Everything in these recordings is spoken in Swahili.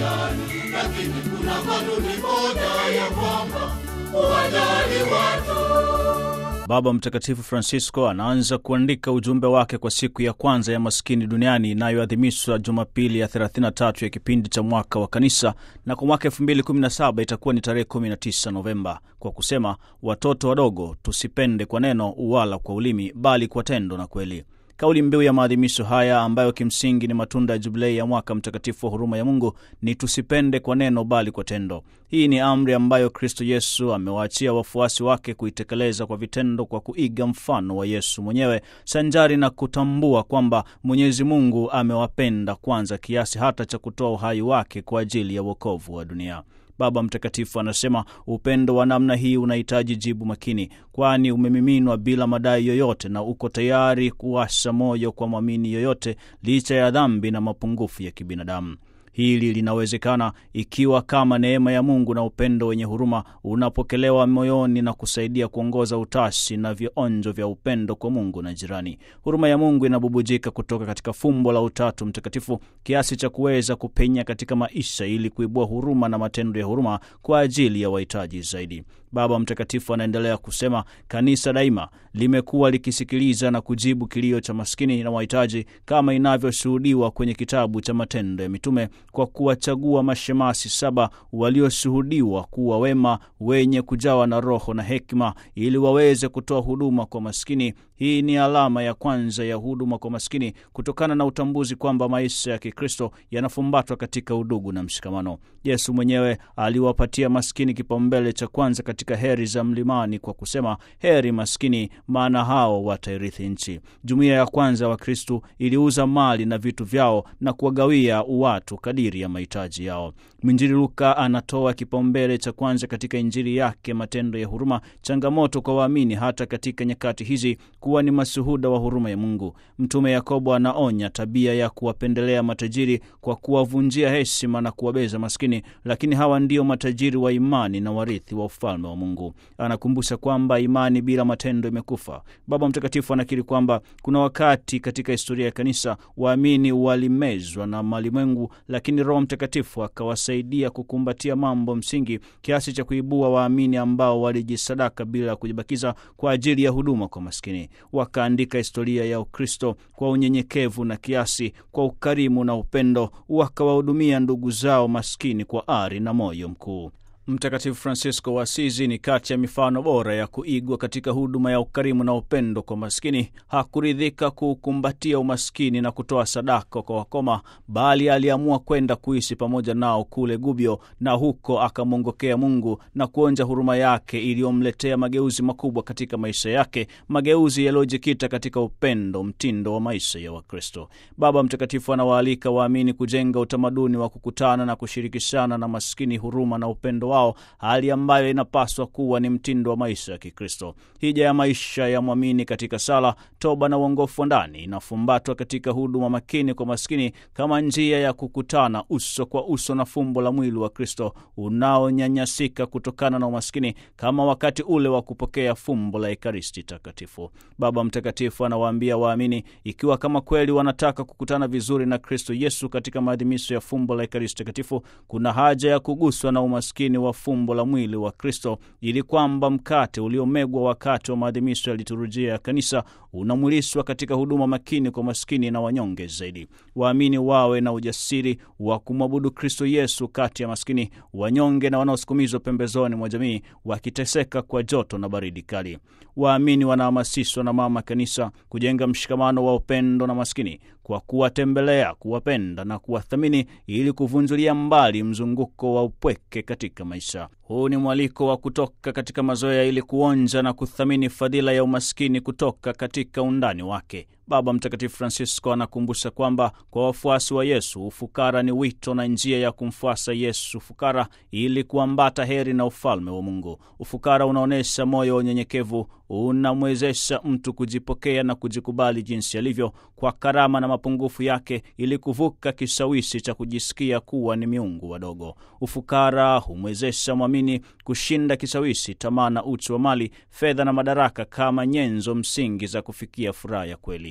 duniani, lakini kuna kanuni moja ya kwamba uwajali watu. Baba Mtakatifu Francisco anaanza kuandika ujumbe wake kwa siku ya kwanza ya maskini duniani inayoadhimishwa Jumapili ya 33 ya kipindi cha mwaka wa kanisa, na kwa mwaka 2017 itakuwa ni tarehe 19 Novemba, kwa kusema watoto wadogo tusipende kwa neno wala kwa ulimi, bali kwa tendo na kweli. Kauli mbiu ya maadhimisho haya, ambayo kimsingi ni matunda ya jubilei ya mwaka mtakatifu wa huruma ya Mungu, ni tusipende kwa neno bali kwa tendo. Hii ni amri ambayo Kristo Yesu amewaachia wafuasi wake kuitekeleza kwa vitendo, kwa kuiga mfano wa Yesu mwenyewe, sanjari na kutambua kwamba Mwenyezi Mungu amewapenda kwanza kiasi hata cha kutoa uhai wake kwa ajili ya wokovu wa dunia. Baba Mtakatifu anasema upendo wa namna hii unahitaji jibu makini, kwani umemiminwa bila madai yoyote na uko tayari kuwasha moyo kwa mwamini yoyote, licha ya dhambi na mapungufu ya kibinadamu. Hili linawezekana ikiwa kama neema ya Mungu na upendo wenye huruma unapokelewa moyoni na kusaidia kuongoza utashi na vionjo vya upendo kwa Mungu na jirani. Huruma ya Mungu inabubujika kutoka katika fumbo la Utatu Mtakatifu kiasi cha kuweza kupenya katika maisha ili kuibua huruma na matendo ya huruma kwa ajili ya wahitaji zaidi. Baba Mtakatifu anaendelea kusema kanisa daima limekuwa likisikiliza na kujibu kilio cha maskini na wahitaji, kama inavyoshuhudiwa kwenye kitabu cha Matendo ya Mitume, kwa kuwachagua mashemasi 7 walioshuhudiwa kuwa wema, wenye kujawa na roho na hekima, ili waweze kutoa huduma kwa maskini. Hii ni alama ya kwanza ya huduma kwa maskini, kutokana na utambuzi kwamba maisha ya Kikristo yanafumbatwa katika udugu na mshikamano. Yesu mwenyewe aliwapatia maskini kipaumbele cha kwanza katika heri za mlimani kwa kusema, heri maskini, maana hao watairithi nchi. Jumuiya ya kwanza wa Kristo iliuza mali na vitu vyao na kuwagawia watu kadiri ya mahitaji yao. Mwinjili Luka anatoa kipaumbele cha kwanza katika injili yake matendo ya huruma, changamoto kwa waamini hata katika nyakati hizi kuwa ni mashuhuda wa huruma ya Mungu. Mtume Yakobo anaonya tabia ya kuwapendelea matajiri kwa kuwavunjia heshima na kuwabeza maskini, lakini hawa ndio matajiri wa imani na warithi wa ufalme wa Mungu. Anakumbusha kwamba imani bila matendo imekufa. Baba Mtakatifu anakiri kwamba kuna wakati katika historia ya kanisa waamini walimezwa na malimwengu, lakini Roho Mtakatifu akawasaidia kukumbatia mambo msingi kiasi cha kuibua waamini ambao walijisadaka bila kujibakiza kwa ajili ya huduma kwa maskini. Wakaandika historia ya Ukristo kwa unyenyekevu na kiasi, kwa ukarimu na upendo, wakawahudumia ndugu zao maskini kwa ari na moyo mkuu. Mtakatifu Francisco wa Asizi ni kati ya mifano bora ya kuigwa katika huduma ya ukarimu na upendo kwa maskini. Hakuridhika kukumbatia umaskini na kutoa sadaka kwa wakoma, bali aliamua kwenda kuishi pamoja nao kule Gubbio, na huko akamwongokea Mungu na kuonja huruma yake iliyomletea mageuzi makubwa katika maisha yake, mageuzi yaliyojikita katika upendo, mtindo wa maisha ya Wakristo. Baba Mtakatifu anawaalika waamini kujenga utamaduni wa kukutana na kushirikishana na maskini huruma na upendo wao, hali ambayo inapaswa kuwa ni mtindo wa maisha ya Kikristo. Hija ya maisha ya mwamini katika sala, toba na uongofu wa ndani inafumbatwa katika huduma makini kwa maskini, kama njia ya kukutana uso kwa uso na fumbo la mwili wa Kristo unaonyanyasika kutokana na umaskini, kama wakati ule wa kupokea fumbo la Ekaristi Takatifu. Baba Mtakatifu anawaambia waamini, ikiwa kama kweli wanataka kukutana vizuri na Kristo Yesu katika maadhimisho ya fumbo la Ekaristi Takatifu, kuna haja ya kuguswa na umaskini wa fumbo la mwili wa Kristo, ili kwamba mkate uliomegwa wakati wa maadhimisho ya liturujia ya kanisa unamwilishwa katika huduma makini kwa maskini na wanyonge zaidi. Waamini wawe na ujasiri wa kumwabudu Kristo Yesu kati ya maskini, wanyonge na wanaosukumizwa pembezoni mwa jamii, wakiteseka kwa joto na baridi kali. Waamini wanahamasishwa na mama kanisa kujenga mshikamano wa upendo na maskini kwa kuwatembelea, kuwapenda na kuwathamini, ili kuvunjulia mbali mzunguko wa upweke katika maisha. Huu ni mwaliko wa kutoka katika mazoea ili kuonja na kuthamini fadhila ya umaskini kutoka katika undani wake. Baba Mtakatifu Francisco anakumbusha kwamba kwa wafuasi wa Yesu, ufukara ni wito na njia ya kumfuasa Yesu fukara ili kuambata heri na ufalme wa Mungu. Ufukara unaonesha moyo wa unyenyekevu, unamwezesha mtu kujipokea na kujikubali jinsi alivyo kwa karama na mapungufu yake, ili kuvuka kishawishi cha kujisikia kuwa ni miungu wadogo. Ufukara humwezesha mwamini kushinda kishawishi, tamaa na uchu wa mali, fedha na madaraka kama nyenzo msingi za kufikia furaha ya kweli.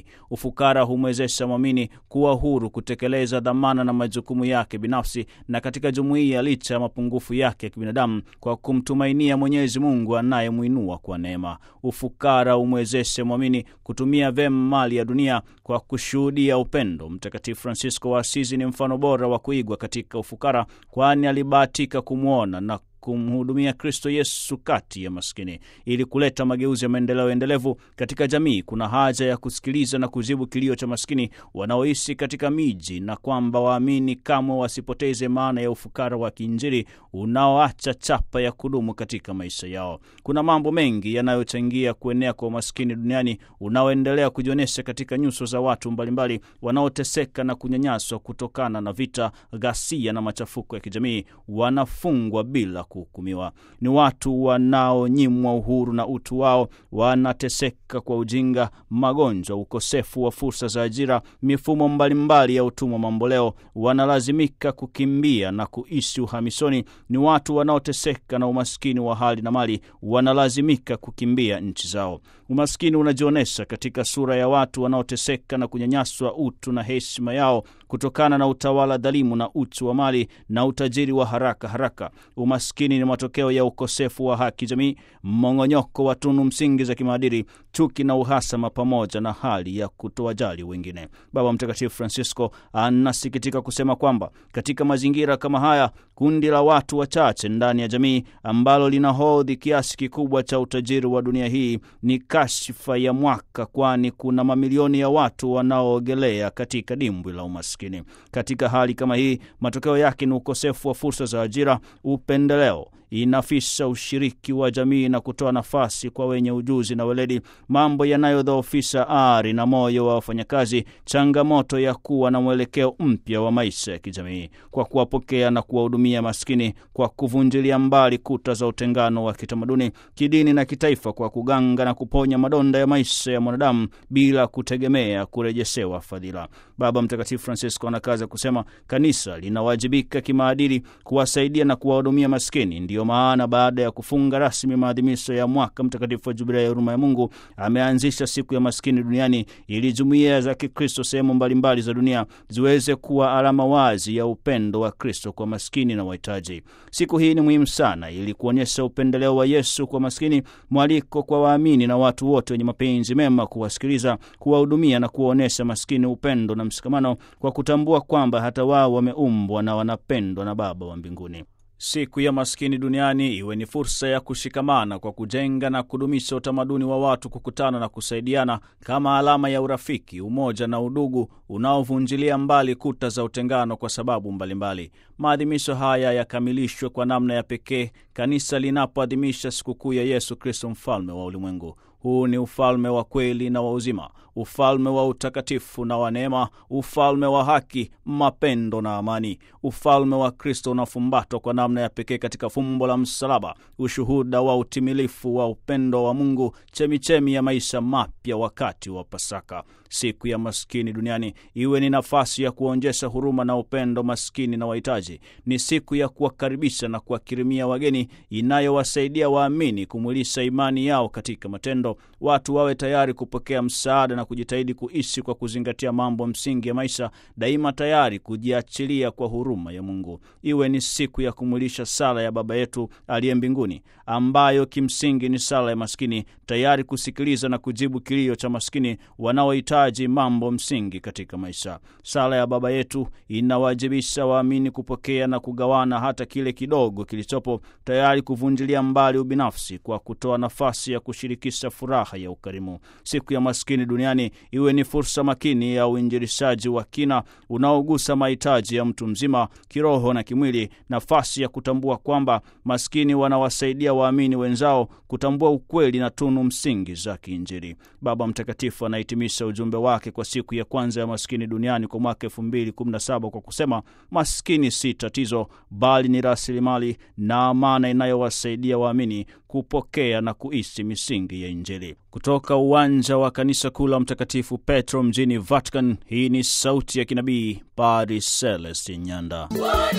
jamii. Ufukara humwezesha mwamini kuwa huru kutekeleza dhamana na majukumu yake binafsi na katika jumuiya licha ya mapungufu yake ya kibinadamu kwa kumtumainia Mwenyezi Mungu anayemuinua kwa neema. Ufukara humwezesha mwamini kutumia vema mali ya dunia kwa kushuhudia upendo. Mtakatifu Fransisko wa Asizi ni mfano bora wa kuigwa katika ufukara, kwani alibahatika kumwona na kumhudumia Kristo Yesu kati ya maskini. Ili kuleta mageuzi ya maendeleo endelevu katika jamii, kuna haja ya kusikiliza na kujibu kilio cha maskini wanaoishi katika miji, na kwamba waamini kamwe wasipoteze maana ya ufukara wa kiinjili unaoacha chapa ya kudumu katika maisha yao. Kuna mambo mengi yanayochangia kuenea kwa maskini duniani unaoendelea kujionyesha katika nyuso za watu mbalimbali wanaoteseka na kunyanyaswa kutokana na vita, ghasia na machafuko ya kijamii. Wanafungwa bila kuhukumiwa. Ni watu wanaonyimwa uhuru na utu wao, wanateseka kwa ujinga, magonjwa, ukosefu wa fursa za ajira, mifumo mbalimbali ya utumwa mamboleo, wanalazimika kukimbia na kuishi uhamisoni. Ni watu wanaoteseka na umaskini wa hali na mali, wanalazimika kukimbia nchi zao. Umaskini unajionesha katika sura ya watu wanaoteseka na kunyanyaswa utu na heshima yao kutokana na utawala dhalimu na uchu wa mali na utajiri wa haraka. Umaskini ni matokeo ya ukosefu wa haki jamii, mmong'onyoko wa tunu msingi za kimaadili, chuki na uhasama, pamoja na hali ya kutowajali wengine. Baba Mtakatifu Fransisko anasikitika kusema kwamba katika mazingira kama haya, kundi la watu wachache ndani ya jamii ambalo linahodhi kiasi kikubwa cha utajiri wa dunia hii ni kashifa ya mwaka, kwani kuna mamilioni ya watu wanaoogelea katika dimbwi la umaskini. Katika hali kama hii, matokeo yake ni ukosefu wa fursa za ajira, upendeleo, inafisha ushiriki wa jamii na kutoa nafasi kwa wenye ujuzi na weledi, mambo yanayodhoofisha ari na moyo wa wafanyakazi, changamoto ya kuwa na mwelekeo mpya wa maisha ya kijamii. Kwa kuwapokea na kuwahudumia maskini, kwa kuvunjilia mbali kuta za utengano wa kitamaduni, kidini na kitaifa, kwa kuganga na kuponya madonda ya maisha ya mwanadamu bila kutegemea kurejeshewa fadhila. Baba Mtakatifu Fransisko anakaza kusema kanisa linawajibika kimaadili kuwasaidia na kuwahudumia maskini. Ndiyo maana baada ya kufunga rasmi maadhimisho ya mwaka mtakatifu wa Jubilei ya huruma ya Mungu, ameanzisha siku ya maskini duniani ili jumuiya za Kikristo sehemu mbalimbali za dunia ziweze kuwa alama wazi ya upendo wa Kristo kwa maskini na wahitaji. Siku hii ni muhimu sana ili kuonyesha upendeleo wa Yesu kwa maskini, mwaliko kwa waamini na watu wote wenye mapenzi mema kuwasikiliza, kuwahudumia na kuwaonesha maskini upendo na mshikamano, kwa kutambua kwamba hata wao wameumbwa na wanapendwa na Baba wa mbinguni. Siku ya maskini duniani iwe ni fursa ya kushikamana kwa kujenga na kudumisha utamaduni wa watu kukutana na kusaidiana kama alama ya urafiki, umoja na udugu unaovunjilia mbali kuta za utengano kwa sababu mbalimbali. Maadhimisho haya yakamilishwe kwa namna ya pekee kanisa linapoadhimisha sikukuu ya Yesu Kristo, mfalme wa ulimwengu. Huu ni ufalme wa kweli na wa uzima, ufalme wa utakatifu na wa neema, ufalme wa haki, mapendo na amani. Ufalme wa Kristo unafumbatwa kwa namna ya pekee katika fumbo la msalaba, ushuhuda wa utimilifu wa upendo wa Mungu, chemichemi ya maisha mapya wakati wa Pasaka. Siku ya maskini duniani iwe ni nafasi ya kuonjesha huruma na upendo maskini na wahitaji. Ni siku ya kuwakaribisha na kuwakirimia wageni, inayowasaidia waamini kumwilisha imani yao katika matendo. Watu wawe tayari kupokea msaada na kujitahidi kuishi kwa kuzingatia mambo msingi ya maisha, daima tayari kujiachilia kwa huruma ya Mungu. Iwe ni siku ya kumwilisha sala ya Baba yetu aliye mbinguni, ambayo kimsingi ni sala ya maskini, tayari kusikiliza na kujibu kilio cha maskini wanaohitaji mambo msingi katika maisha. Sala ya Baba yetu inawajibisha waamini kupokea na kugawana hata kile kidogo kilichopo, tayari kuvunjilia mbali ubinafsi kwa kutoa nafasi ya kushirikisha furaha ya ukarimu. Siku ya maskini duniani iwe ni fursa makini ya uinjilishaji wa kina unaogusa mahitaji ya mtu mzima kiroho na kimwili, nafasi ya kutambua kwamba maskini wanawasaidia waamini wenzao kutambua ukweli na tunu msingi za kiinjili. Baba Mtakatifu anahitimisha ujumbe wake kwa siku ya kwanza ya maskini duniani kwa mwaka 2017 kwa kusema, maskini si tatizo, bali ni rasilimali na amana inayowasaidia waamini kupokea na kuishi misingi ya Injili. Kutoka uwanja wa kanisa kuu la Mtakatifu Petro mjini Vatican, hii ni sauti ya kinabii, Padre Celestin Nyanda. Kwani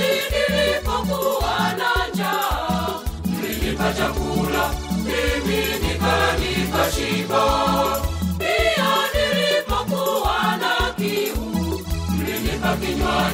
nilipokuwa na njaa, mlinipa chakula, mimi nikala nikashiba. Pia nilipokuwa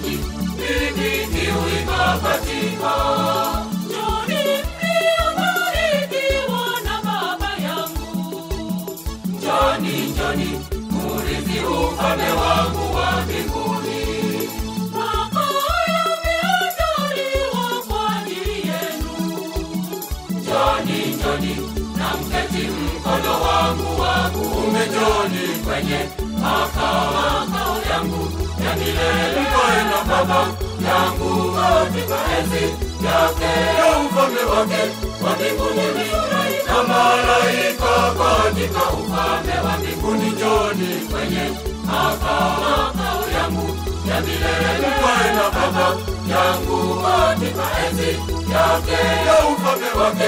maji, mimi kiu ikakatika. Njoni mliobarikiwa na Baba yangu, njoni, njoni murithi ufalme wangu wa mbinguni. Makao yameandaliwa kwa ajili yenu. Njoni, njoni na mketi mkono wangu wa kuume. Njoni kwenye makao yangu ya milele. Mkae na Baba yangu katika enzi yake ya ufalme wake wa mbinguni, na malaika katika ufalme wa mbinguni. Njoni kwenye makao yangu ya milele. Mkae na Baba yangu katika enzi yake ya ufalme wake